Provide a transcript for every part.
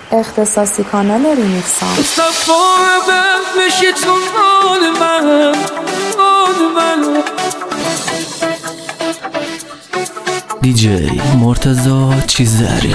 اختصاصی کانال ریمیکس ها. دیجی مرتضی چیزری.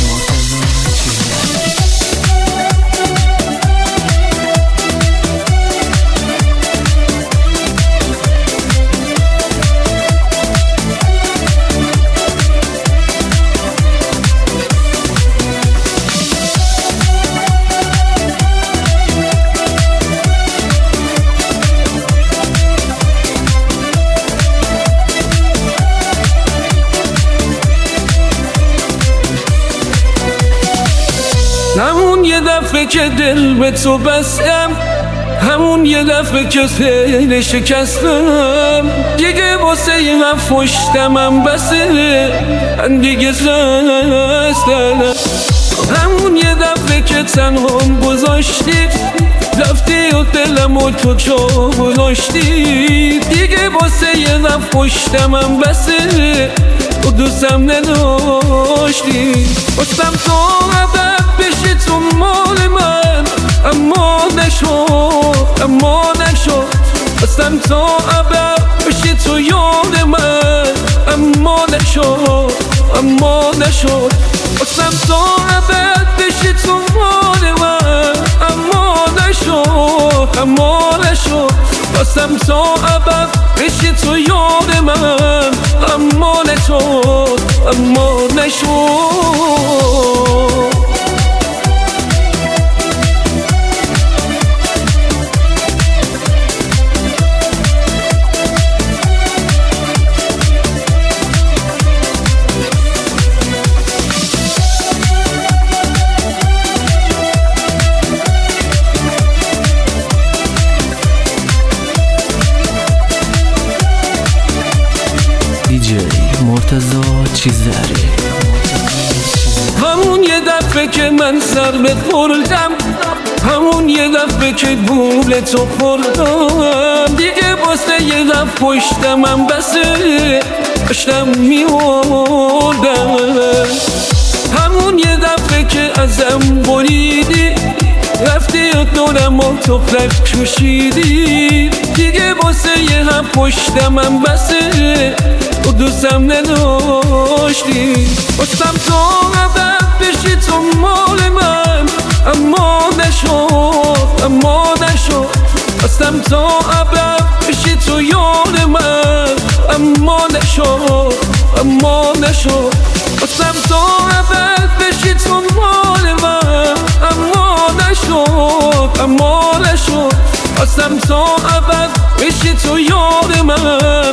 همون یه دفعه که دل به تو بستم، همون یه دفعه که خیلی شکستم، دیگه واسه یه پشتمم بسه، من دیگه زستم. همون یه دفعه که تنهام گذاشتی، رفتی و دلمو تو جا گذاشتی، دیگه واسه یه پشتمم بسه، تو دوستم نداشتی. واسم تو عبد بشی تو مال من، اما نشد. واسم تو عبد بشی تو یاد من، اما نشد. واسم تو عبد بشی تو مال من، اما نشد. واسم تو عبد بشی تو یاد من، اما نشد. دیجی مرتضی چیزری. همون یه دفعه که من سر بخوردم، همون یه دفعه که گول تو خوردم، دیگه واسه یه دفعه پشتمم بسه، داشتم میوردم. همون یه دفعه که ازم بریدی، رفتی و دورم و تو فلک کشیدی، دیگه واسه یه هم پشتمم بسه، تو دوستم نداشتی. واسم تو عبد بشی تو مال من، اما نشد. واسم تو عبد بشی تو یاد من، اما نشد. واسم تو عبد بشی تو مال من، اما نشد. واسم تو عبد بشی تو یاد من،